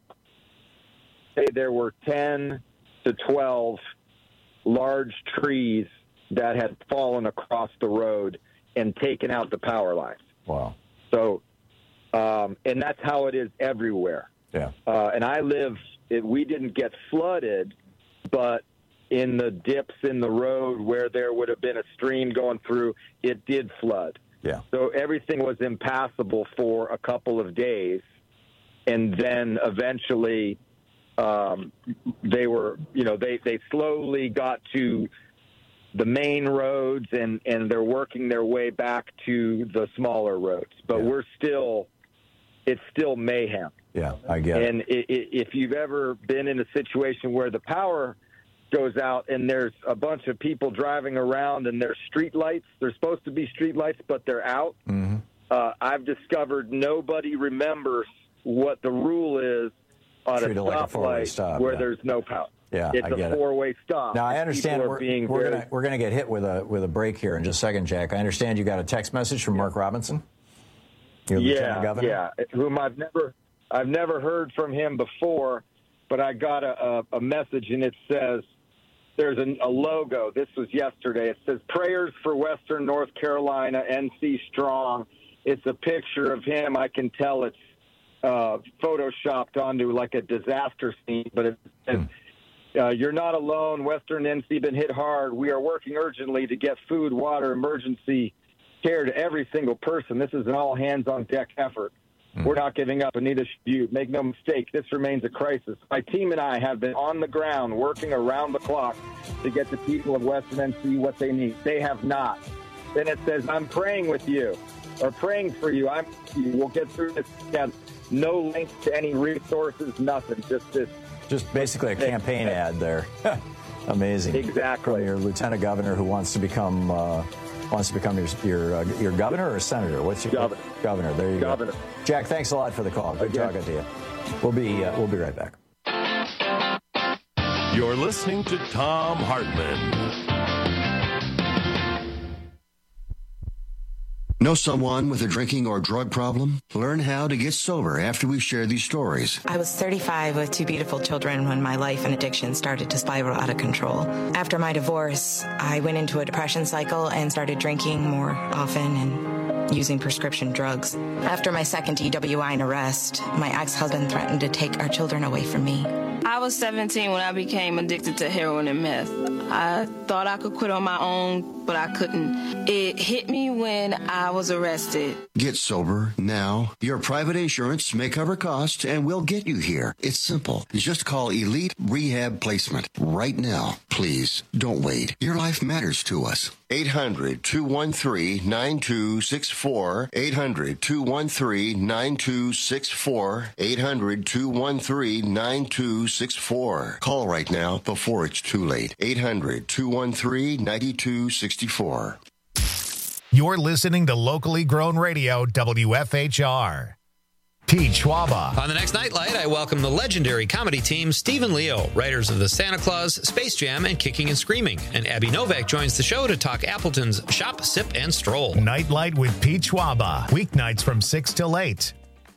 there were 10 to 12 large trees that had fallen across the road and taken out the power lines. Wow. So, and that's how it is everywhere. Yeah. And we didn't get flooded, but in the dips in the road where there would have been a stream going through, it did flood. Yeah. So everything was impassable for a couple of days. And then eventually they slowly got to the main roads and they're working their way back to the smaller roads. But it's still mayhem. Yeah, I get it. And if you've ever been in a situation where the power goes out and there's a bunch of people driving around and there's street lights, they're supposed to be street lights, but they're out. Mm-hmm. I've discovered nobody remembers what the rule is on a stoplight where there's no power. Yeah, it's a four-way stop. Now I understand we're going to get hit with a break here in just a second, Jack. I understand you got a text message from Mark Robinson, your Lieutenant Governor. Yeah, whom I've never heard from him before, but I got a message and it says there's a logo. This was yesterday. It says "Prayers for Western North Carolina, NC Strong." It's a picture of him. I can tell it's photoshopped onto like a disaster scene, but it says, "You're not alone. Western NC been hit hard. We are working urgently to get food, water, emergency care to every single person. This is an all-hands-on-deck effort. We're not giving up, and neither should you. Make no mistake, this remains a crisis. My team and I have been on the ground working around the clock to get the people of Western NC what they need. They have not." Then it says, "I'm praying with you, or praying for you. We'll get through this together." No link to any resources, nothing. Just this. Just basically a campaign ad there. Amazing. Exactly. From your Lieutenant Governor who wants to become your governor or senator? What's your governor? There you go. Jack, thanks a lot for the call. Good talking to you. We'll be right back. You're listening to Thom Hartmann. Know someone with a drinking or drug problem? Learn how to get sober after we share these stories. I was 35 with 2 beautiful children when my life and addiction started to spiral out of control. After my divorce, I went into a depression cycle and started drinking more often and using prescription drugs. After my second DWI and arrest, my ex-husband threatened to take our children away from me. I was 17 when I became addicted to heroin and meth. I thought I could quit on my own, but I couldn't. It hit me when I was arrested. Get sober now. Your private insurance may cover costs and we'll get you here. It's simple. Just call Elite Rehab Placement right now. Please don't wait. Your life matters to us. 800-213-9264. 800-213-9264. 800-213-9264. Call right now before it's too late. 800-213-9264. You're listening to locally grown radio, WFHR. Pete Schwaba. On the next Nightlight, I welcome the legendary comedy team Stephen Leo, writers of The Santa Claus, Space Jam, and Kicking and Screaming. And Abby Novak joins the show to talk Appleton's Shop, Sip, and Stroll. Nightlight with Pete Schwaba. Weeknights from 6 till 8.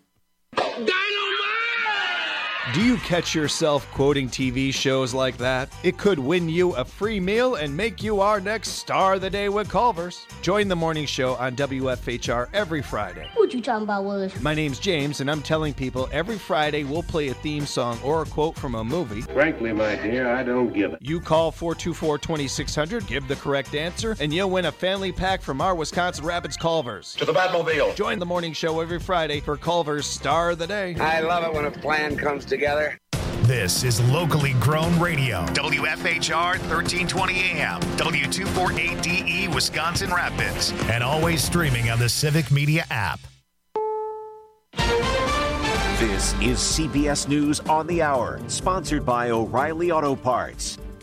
Do you catch yourself quoting TV shows like that? It could win you a free meal and make you our next star of the day with Culver's. Join the morning show on WFHR every Friday. What you talking about, Willis? My name's James, and I'm telling people every Friday we'll play a theme song or a quote from a movie. Frankly, my dear, I don't give it. You call 424-2600, give the correct answer, and you'll win a family pack from our Wisconsin Rapids Culver's. To the Batmobile. Join the morning show every Friday for Culver's Star of the Day. I love it when a plan comes together. This is locally grown radio. WFHR 1320 AM, W248DE Wisconsin Rapids, and always streaming on the Civic Media app. This is CBS News on the Hour, sponsored by O'Reilly Auto Parts.